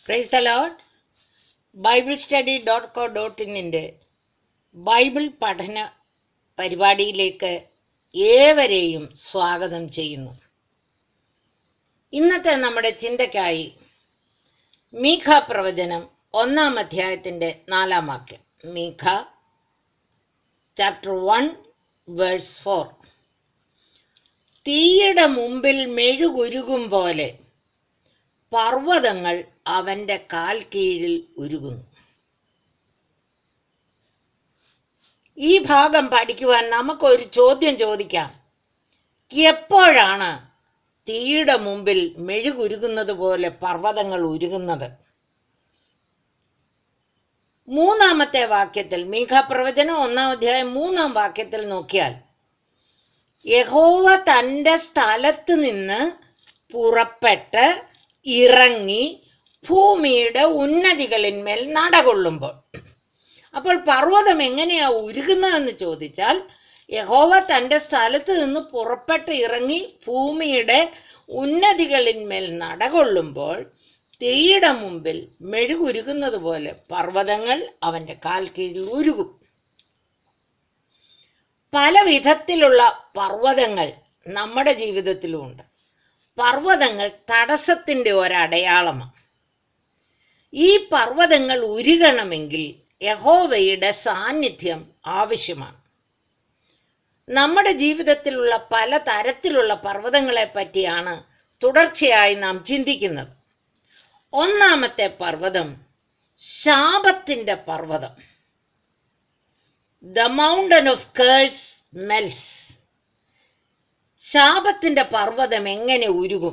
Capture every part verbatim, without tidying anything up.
Price the lord. Bible study dot co dot ഇന്നിൻ്റെ Bible പഠന പരിപാടിയിലേക്ക് ഏവരെയും സ്വാഗതം ചെയ്യുന്നു. ഇന്നത്തെ നമ്മുടെ ചിന്തയ്ക്കായി മീഖ പ്രവചനം ഒന്നാം അധ്യായത്തിൻ്റെ നാലാം വാക്യം. Micah chapter one verse four. തീയുടെ മുമ്പിൽ മെഴുകുരുകും പോലെ പർവ്വതങ്ങൾ അവൻ്റെ കാൽ കീഴിൽ ഉരുകുന്നു. ഈ ഭാഗം പഠിക്കുവാൻ നമുക്കൊരു ചോദ്യം ചോദിക്കാം. എപ്പോഴാണ് തീയുടെ മുമ്പിൽ മെഴുകുരുകുന്നത് പോലെ പർവ്വതങ്ങൾ ഉരുകുന്നത്? മൂന്നാമത്തെ വാക്യത്തിൽ, മീഖ പ്രവചനം ഒന്നാം അധ്യായം മൂന്നാം വാക്യത്തിൽ നോക്കിയാൽ, യഹോവ തൻ്റെ സ്ഥലത്ത് നിന്ന് പുറപ്പെട്ട് ഇറങ്ങി ഭൂമിയുടെ ഉന്നതികളിന്മേൽ നടകൊള്ളുമ്പോൾ. അപ്പോൾ പർവ്വതം എങ്ങനെയാ ഉരുകുന്നതെന്ന് ചോദിച്ചാൽ, യഹോവ തൻ്റെ സ്ഥലത്ത് നിന്ന് പുറപ്പെട്ട് ഇറങ്ങി ഭൂമിയുടെ ഉന്നതികളിന്മേൽ നടകൊള്ളുമ്പോൾ തീയുടെ മുമ്പിൽ മെഴുകുരുകുന്നത് പോലെ പർവ്വതങ്ങൾ അവൻ്റെ കാൽ കീഴിൽ ഉരുകും. പല വിധത്തിലുള്ള പർവ്വതങ്ങൾ നമ്മുടെ ജീവിതത്തിലുമുണ്ട്. പർവ്വതങ്ങൾ തടസ്സത്തിൻ്റെ ഒരടയാളമാണ്. ഈ പർവ്വതങ്ങൾ ഉരുകണമെങ്കിൽ യഹോവയുടെ സാന്നിധ്യം ആവശ്യമാണ്. നമ്മുടെ ജീവിതത്തിലുള്ള പല തരത്തിലുള്ള പർവ്വതങ്ങളെ പറ്റിയാണ് തുടർച്ചയായി നാം ചിന്തിക്കുന്നത്. ഒന്നാമത്തെ പർവ്വതം ശാപത്തിൻ്റെ പർവ്വതം. The mountain of curse melts. ശാപത്തിൻ്റെ പർവ്വതം എങ്ങനെ ഉരുകും?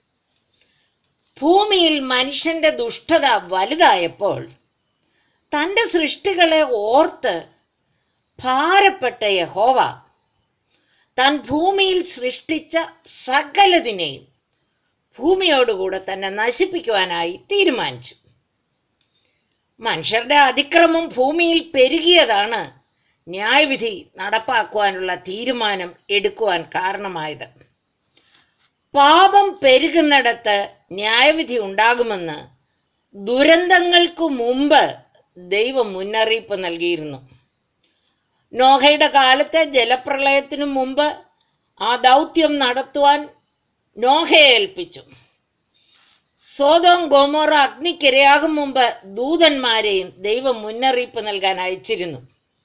ഭൂമിയിൽ മനുഷ്യന്റെ ദുഷ്ടത വലുതായപ്പോൾ തൻ്റെ സൃഷ്ടികളെ ഓർത്ത് ഭാരപ്പെട്ട യഹോവ താൻ ഭൂമിയിൽ സൃഷ്ടിച്ച സകലതിനെയും ഭൂമിയോടുകൂടെ തന്നെ നശിപ്പിക്കുവാനായി തീരുമാനിച്ചു. മനുഷ്യരുടെ അതിക്രമം ഭൂമിയിൽ പെരുകിയതാണ് ന്യായവിധി നടപ്പാക്കുവാനുള്ള തീരുമാനം എടുക്കുവാൻ കാരണമായത്. പാപം പെരുകുന്നിടത്ത് ന്യായവിധി ഉണ്ടാകുമെന്ന് ദുരന്തങ്ങൾക്ക് മുമ്പ് ദൈവം മുന്നറിയിപ്പ് നൽകിയിരുന്നു. നോഹയുടെ കാലത്തെ ജലപ്രളയത്തിനു മുമ്പ് ആ ദൗത്യം നടത്തുവാൻ നോഹയെ ഏൽപ്പിച്ചു. സോദോം ഗൊമോറ അഗ്നിക്കിരയാകും മുമ്പ് ദൂതന്മാരെയും ദൈവം മുന്നറിയിപ്പ് നൽകാൻ അയച്ചിരുന്നു.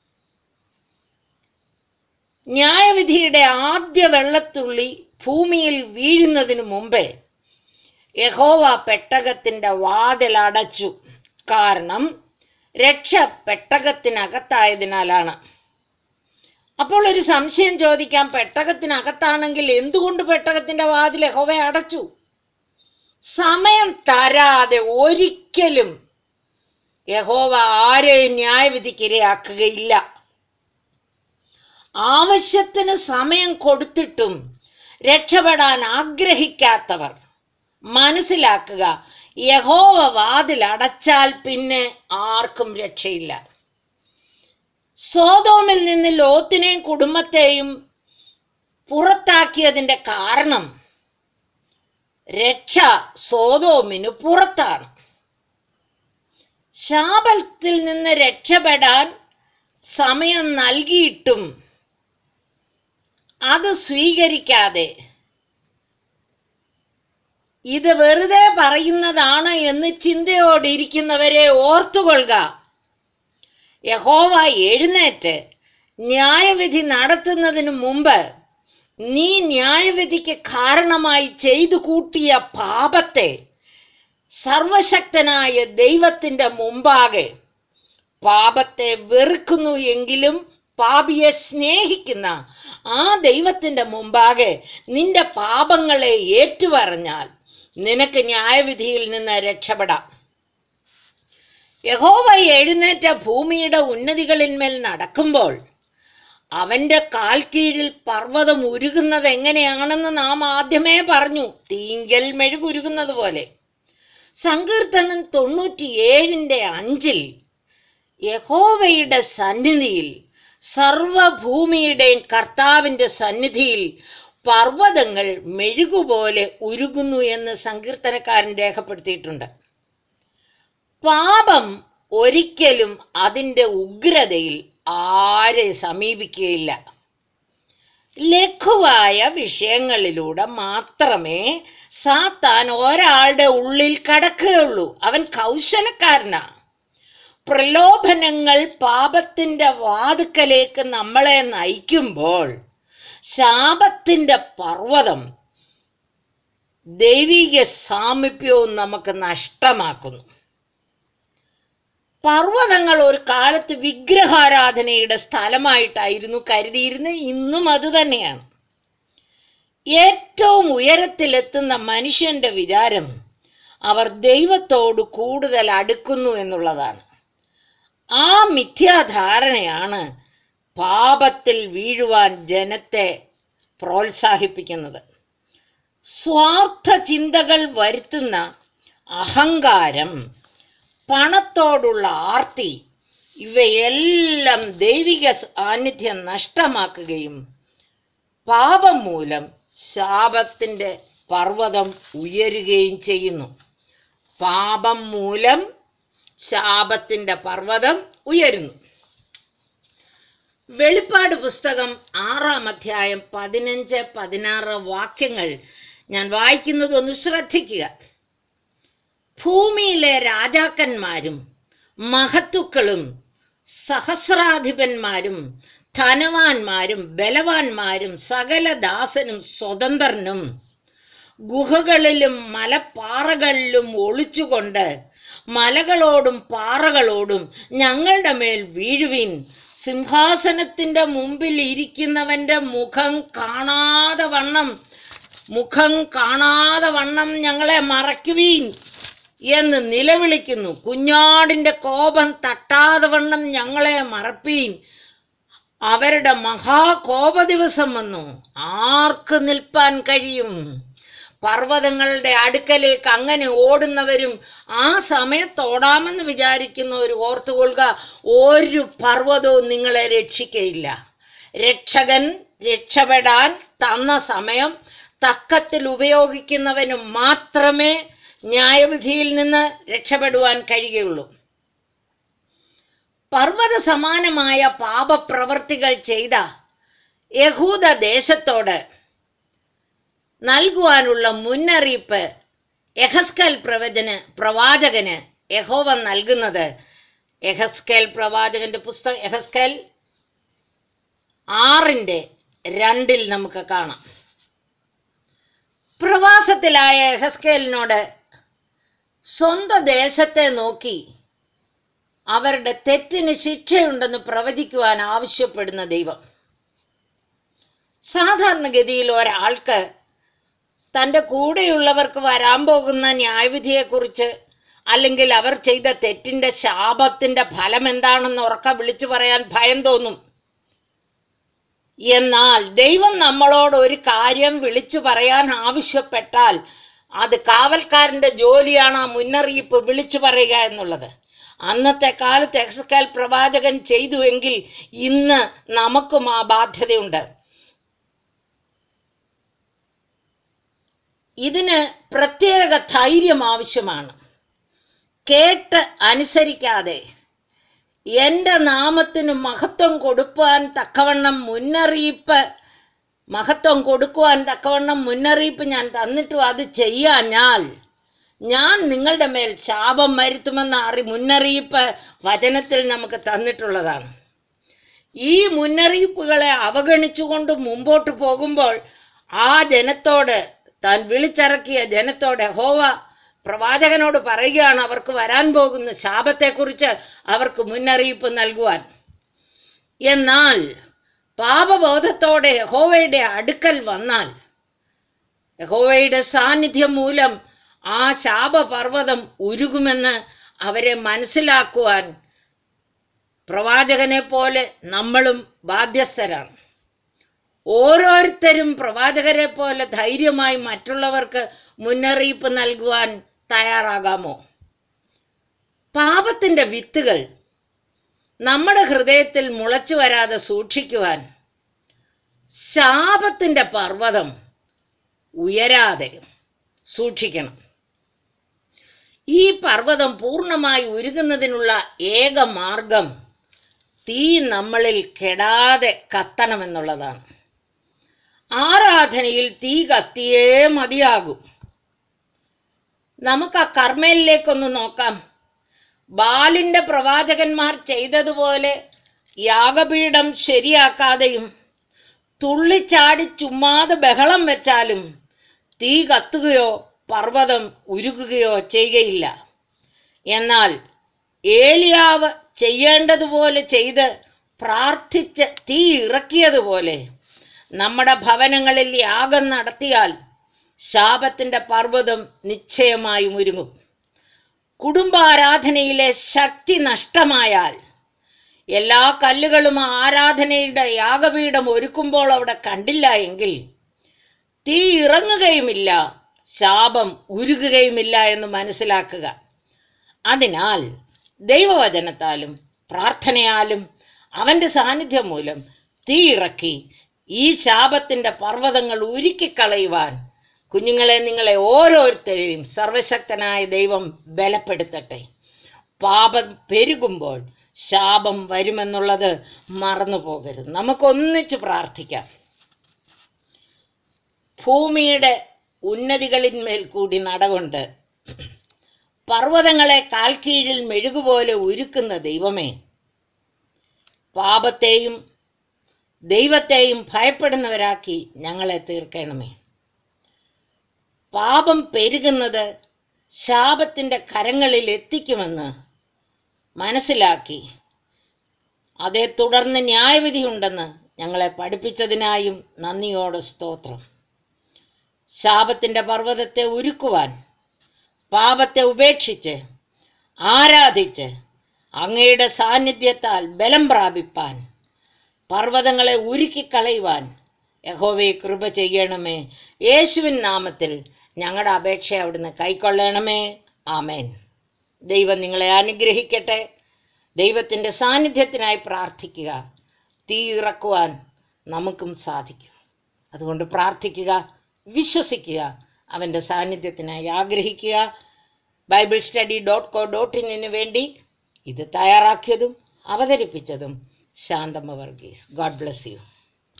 ന്യായവിധിയുടെ ആദ്യ വെള്ളത്തുള്ളി ഭൂമിയിൽ വീഴുന്നതിന് മുമ്പേ യഹോവ പെട്ടകത്തിൻ്റെ വാതിൽ അടച്ചു. കാരണം രക്ഷ പെട്ടകത്തിനകത്തായതിനാലാണ്. അപ്പോൾ ഒരു സംശയം ചോദിക്കാം, പെട്ടകത്തിനകത്താണെങ്കിൽ എന്തുകൊണ്ട് പെട്ടകത്തിൻ്റെ വാതിൽ യഹോവ അടച്ചു? സമയം തരാതെ ഒരിക്കലും യഹോവ ആരെയും ന്യായവിധിക്കിരയാക്കുകയില്ല. ആവശ്യത്തിന് സമയം കൊടുത്തിട്ടും രക്ഷപ്പെടാൻ ആഗ്രഹിക്കാത്തവർ മനസ്സിലാക്കുക, യഹോവ വാതിൽ അടച്ചാൽ പിന്നെ ആർക്കും രക്ഷയില്ല. സോദോമിൽ നിന്ന് ലോത്തിനെയും കുടുംബത്തെയും പുറത്താക്കിയതിൻ്റെ കാരണം രക്ഷ സോദോമിന് പുറത്താണ്. ശാപത്തിൽ നിന്ന് രക്ഷപ്പെടാൻ സമയം നൽകിയിട്ടും അത് സ്വീകരിക്കാതെ ഇത് വെറുതെ പറയുന്നതാണ് എന്ന് ചിന്തയോടിരിക്കുന്നവരെ ഓർത്തുകൊള്ളുക. യഹോവ എഴുന്നേറ്റ് ന്യായവിധി നടത്തുന്നതിന് മുമ്പ് നീ ന്യായവിധിക്ക് കാരണമായി ചെയ്തു കൂട്ടിയ പാപത്തെ സർവശക്തനായ ദൈവത്തിൻ്റെ മുമ്പാകെ, പാപത്തെ വെറുക്കുന്നു എങ്കിലും പാപിയെ സ്നേഹിക്കുന്ന ആ ദൈവത്തിൻ്റെ മുമ്പാകെ നിന്റെ പാപങ്ങളെ ഏറ്റുപറഞ്ഞാൽ നിനക്ക് ന്യായവിധിയിൽ നിന്ന് രക്ഷപ്പെടാം. യഹോവ എഴുന്നേറ്റ ഭൂമിയുടെ ഉന്നതികളിന്മേൽ നടക്കുമ്പോൾ അവൻ്റെ കാൽ കീഴിൽ പർവ്വതം ഉരുകുന്നത് എങ്ങനെയാണെന്ന് നാം ആദ്യമേ പറഞ്ഞു. തീങ്കൽ മെഴുകുരുകുന്നത് പോലെ. സങ്കീർത്തനം തൊണ്ണൂറ്റിയേഴിൻ്റെ അഞ്ചിൽ യഹോവയുടെ സന്നിധിയിൽ, സർവഭൂമിയുടെയും കർത്താവിൻ്റെ സന്നിധിയിൽ പർവ്വതങ്ങൾ മെഴുകുപോലെ ഉരുകുന്നു എന്ന് സങ്കീർത്തനക്കാരൻ രേഖപ്പെടുത്തിയിട്ടുണ്ട്. പാപം ഒരിക്കലും അതിൻ്റെ ഉഗ്രതയിൽ ആരെ സമീപിക്കുകയില്ല. ലഘുവായ വിഷയങ്ങളിലൂടെ മാത്രമേ സാത്താൻ ഒരാളുടെ ഉള്ളിൽ കടക്കുകയുള്ളൂ. അവൻ കൗശലക്കാരനാ. പ്രലോഭനങ്ങൾ പാപത്തിന്റെ വാതുക്കലേക്ക് നമ്മളെ നയിക്കുമ്പോൾ ശാപത്തിന്റെ പർവ്വതം ദൈവിക സാമീപ്യവും നമുക്ക് നഷ്ടമാക്കുന്നു. പർവ്വതങ്ങൾ ഒരു കാലത്ത് വിഗ്രഹാരാധനയുടെ സ്ഥലമായിട്ടായിരുന്നു കരുതിയിരുന്നത്. ഇന്നും അത് തന്നെയാണ്. ഏറ്റവും ഉയരത്തിലെത്തുന്ന മനുഷ്യന്റെ വിചാരം അവർ ദൈവത്തോട് കൂടുതൽ അടുക്കുന്നു എന്നുള്ളതാണ്. ആ മിഥ്യാധാരണയാണ് പാപത്തിൽ വീഴുവാൻ ജനത്തെ പ്രോത്സാഹിപ്പിക്കുന്നത്. സ്വാർത്ഥ ചിന്തകൾ വരുത്തുന്ന അഹങ്കാരം, പണത്തോടുള്ള ആർത്തി, ഇവയെല്ലാം ദൈവിക സാന്നിധ്യം നഷ്ടമാക്കുകയും പാപം മൂലം ശാപത്തിന്റെ പർവ്വതം ഉയരുകയും ചെയ്യുന്നു. പാപം മൂലം ശാപത്തിന്റെ പർവ്വതം ഉയരുന്നു. വെളിപ്പാട് പുസ്തകം ആറാം അധ്യായം പതിനഞ്ച് പതിനാറ് വാക്യങ്ങൾ ഞാൻ വായിക്കുന്നത് ഒന്ന് ശ്രദ്ധിക്കുക. ഭൂമിയിലെ രാജാക്കന്മാരും മഹത്തുക്കളും സഹസ്രാധിപന്മാരും ധനവാന്മാരും ബലവാന്മാരും സകല ദാസനും സ്വതന്ത്രനും ഗുഹകളിലും മലപ്പാറകളിലും ഒളിച്ചുകൊണ്ട് മലകളോടും പാറകളോടും ഞങ്ങളുടെ മേൽ വീഴുവിൻ, സിംഹാസനത്തിന്റെ മുമ്പിൽ ഇരിക്കുന്നവന്റെ മുഖം കാണാതെ വണ്ണം മുഖം കാണാതെ വണ്ണം ഞങ്ങളെ മറയ്ക്കുവീൻ എന്ന് നിലവിളിക്കുന്നു. കുഞ്ഞാടിന്റെ കോപം തട്ടാതെ വണ്ണം ഞങ്ങളെ മറപ്പീൻ. അവരുടെ മഹാകോപ ദിവസം വന്നു, ആർക്ക് നിൽപ്പാൻ കഴിയും? പർവ്വതങ്ങളുടെ അടുക്കലേക്ക് അങ്ങനെ ഓടുന്നവരും ആ സമയത്തോടാമെന്ന് വിചാരിക്കുന്നവരും ഓർത്തുകൊള്ളുക, ഒരു പർവ്വതവും നിങ്ങളെ രക്ഷിക്കയില്ല. രക്ഷകൻ രക്ഷപ്പെടാൻ തന്ന സമയം തക്കത്തിൽ ഉപയോഗിക്കുന്നവന് മാത്രമേ ന്യായവിധിയിൽ നിന്ന് രക്ഷപ്പെടുവാൻ കഴിയുകയുള്ളൂ. പർവ്വത സമാനമായ പാപപ്രവർത്തികൾ ചെയ്ത യഹൂദ ദേശത്തോട് നൽകുവാനുള്ള മുന്നറിയിപ്പ് യെഹെസ്കേൽ പ്രവചന് പ്രവാചകന് യഹോവ നൽകുന്നത് യെഹെസ്കേൽ പ്രവാചകന്റെ പുസ്തകം യെഹെസ്കേൽ ആറിന്റെ രണ്ടിൽ നമുക്ക് കാണാം. പ്രവാസത്തിലായ യെഹെസ്കേലിനോട് സ്വന്തം ദേശത്തെ നോക്കി അവരുടെ തെറ്റിന് ശിക്ഷയുണ്ടെന്ന് പ്രവചിക്കുവാൻ ആവശ്യപ്പെടുന്ന ദൈവം. സാധാരണഗതിയിൽ ഒരാൾക്ക് തൻ്റെ കൂടെയുള്ളവർക്ക് വരാൻ പോകുന്ന ന്യായവിധിയെക്കുറിച്ച് അല്ലെങ്കിൽ അവർ ചെയ്ത തെറ്റിന്റെ ശാപത്തിന്റെ ഫലം എന്താണെന്ന് ഉറക്കെ വിളിച്ചു പറയാൻ ഭയം തോന്നും. എന്നാൽ ദൈവം നമ്മളോട് ഒരു കാര്യം വിളിച്ചു പറയാൻ ആവശ്യപ്പെട്ടാൽ അത് കാവൽക്കാരന്റെ ജോലിയാണ് ആ മുന്നറിയിപ്പ് വിളിച്ചു പറയുക എന്നുള്ളത്. അന്നത്തെ കാലത്ത് യെഹെസ്കേൽ പ്രവാചകൻ ചെയ്തു എങ്കിൽ ഇന്ന് നമുക്കും ആ ബാധ്യതയുണ്ട്. ഇതിന് പ്രത്യേക ധൈര്യം ആവശ്യമാണ്. കേട്ട് അനുസരിക്കാതെ എൻ്റെ നാമത്തിന് മഹത്വം കൊടുക്കുവാൻ തക്കവണ്ണം മുന്നറിയിപ്പ് മഹത്വം കൊടുക്കുവാൻ തക്കവണ്ണം മുന്നറിയിപ്പ് ഞാൻ തന്നിട്ടും അത് ചെയ്യാഞ്ഞാൽ ഞാൻ നിങ്ങളുടെ മേൽ ശാപം വരുത്തുമെന്ന അറി മുന്നറിയിപ്പ് വചനത്തിൽ നമുക്ക് തന്നിട്ടുള്ളതാണ്. ഈ മുന്നറിയിപ്പുകളെ അവഗണിച്ചുകൊണ്ട് മുമ്പോട്ട് പോകുമ്പോൾ ആ ജനത്തോട്, താൻ വിളിച്ചിറക്കിയ ജനത്തോട് യഹോവ പ്രവാചകനോട് പറയുകയാണ് അവർക്ക് വരാൻ പോകുന്ന ശാപത്തെക്കുറിച്ച് അവർക്ക് മുന്നറിയിപ്പ് നൽകുവാൻ. എന്നാൽ പാപബോധത്തോടെ യഹോവയുടെ അടുക്കൽ വന്നാൽ യഹോവയുടെ സാന്നിധ്യം മൂലം ആ ശാപപർവ്വതം ഉരുകുമെന്ന് അവരെ മനസ്സിലാക്കുവാൻ പ്രവാചകനെ പോലെ നമ്മളും ബാധ്യസ്ഥരാണ്. ഓരോരുത്തരും പ്രവാചകരെ പോലെ ധൈര്യമായി മറ്റുള്ളവർക്ക് മുന്നറിയിപ്പ് നൽകുവാൻ തയ്യാറാകാമോ? പാപത്തിന്റെ വിത്തുകൾ നമ്മുടെ ഹൃദയത്തിൽ മുളച്ചു വരാതെ സൂക്ഷിക്കുവാൻ ശാപത്തിന്റെ പർവ്വതം ഉയരാതെ സൂക്ഷിക്കണം. ഈ പർവ്വതം പൂർണ്ണമായി ഉരുകുന്നതിനുള്ള ഏക മാർഗം തീ നമ്മളിൽ കെടാതെ കത്തണമെന്നുള്ളതാണ്. ആരാധനയിൽ തീ കത്തിയേ മതിയാകും. നമുക്ക് ആ കർമ്മേലിലേക്കൊന്ന് നോക്കാം. ബാലിന്റെ പ്രവാചകന്മാർ ചെയ്തതുപോലെ യാഗപീഠം ശരിയാക്കാതെയും തുള്ളിച്ചാടി ചുമ്മാതെ ബഹളം വെച്ചാലും തീ കത്തുകയോ പർവ്വതം ഉരുകുകയോ ചെയ്യുകയില്ല. എന്നാൽ ഏലിയാവ് ചെയ്യേണ്ടതുപോലെ ചെയ്ത് പ്രാർത്ഥിച്ച് തീ ഇറക്കിയതുപോലെ നമ്മുടെ ഭവനങ്ങളിൽ യാഗം നടത്തിയാൽ ശാപത്തിന്റെ പർവ്വതം നിശ്ചയമായും ഉരുങ്ങും. കുടുംബാരാധനയിലെ ശക്തി നഷ്ടമായാൽ എല്ലാ കല്ലുകളും ആരാധനയുടെ യാഗപീഠം ഒരുക്കുമ്പോൾ അവിടെ കണ്ടില്ല എങ്കിൽ തീ ഇറങ്ങുകയുമില്ല, ശാപം ഉരുകുകയുമില്ല എന്ന് മനസ്സിലാക്കുക. അതിനാൽ ദൈവവചനത്താലും പ്രാർത്ഥനയാലും അവന്റെ സാന്നിധ്യം മൂലം തീ ഇറക്കി ഈ ശാപത്തിന്റെ പർവ്വതങ്ങൾ ഉരുക്കിക്കളയുവാൻ കുഞ്ഞുങ്ങളെ, നിങ്ങളെ ഓരോരുത്തരെയും സർവശക്തനായ ദൈവം ബലപ്പെടുത്തട്ടെ. പാപം പെരുകുമ്പോൾ ശാപം വരുമെന്നുള്ളത് മറന്നു പോകരുത്. നമുക്കൊന്നിച്ച് പ്രാർത്ഥിക്കാം. ഭൂമിയുടെ ഉന്നതികളിന്മേൽ കൂടി നടകൊണ്ട് പർവ്വതങ്ങളെ കാൽക്കീഴിൽ മെഴുകുപോലെ ഉരുക്കുന്ന ദൈവമേ, പാപത്തെയും ദൈവത്തെയും ഭയപ്പെടുന്നവരാക്കി ഞങ്ങളെ തീർക്കണമേ. പാപം പെരുകുന്നത് ശാപത്തിന്റെ കരങ്ങളിൽ എത്തിക്കുമെന്ന് മനസ്സിലാക്കി അതേ തുടർന്ന് ന്യായവിധിയുണ്ടെന്ന് ഞങ്ങളെ പഠിപ്പിച്ചതിനായും നന്ദിയോടെ സ്തോത്രം. ശാപത്തിന്റെ പർവ്വതത്തെ ഉരുക്കുവാൻ, പാപത്തെ ഉപേക്ഷിച്ച് ആരാധിച്ച് അങ്ങയുടെ സാന്നിധ്യത്താൽ ബലം പ്രാപിപ്പാൻ, പർവ്വതങ്ങളെ ഉരുക്കിക്കളയുവാൻ യഹോവേ കൃപ ചെയ്യണമേ. യേശുവിൻ നാമത്തിൽ ഞങ്ങളുടെ അപേക്ഷ അവിടുന്ന് കൈക്കൊള്ളണമേ. ആമേൻ. ദൈവം നിങ്ങളെ അനുഗ്രഹിക്കട്ടെ. ദൈവത്തിൻ്റെ സാന്നിധ്യത്തിനായി പ്രാർത്ഥിക്കുക. തീ ഇറക്കുവാൻ നമുക്കും സാധിക്കും. അതുകൊണ്ട് പ്രാർത്ഥിക്കുക, വിശ്വസിക്കുക, അവൻ്റെ സാന്നിധ്യത്തിനായി ആഗ്രഹിക്കുക. Bible study dot co dot ഇന്നിന് വേണ്ടി ഇത് തയ്യാറാക്കിയതും അവതരിപ്പിച്ചതും Santhamma Varghese. God bless U.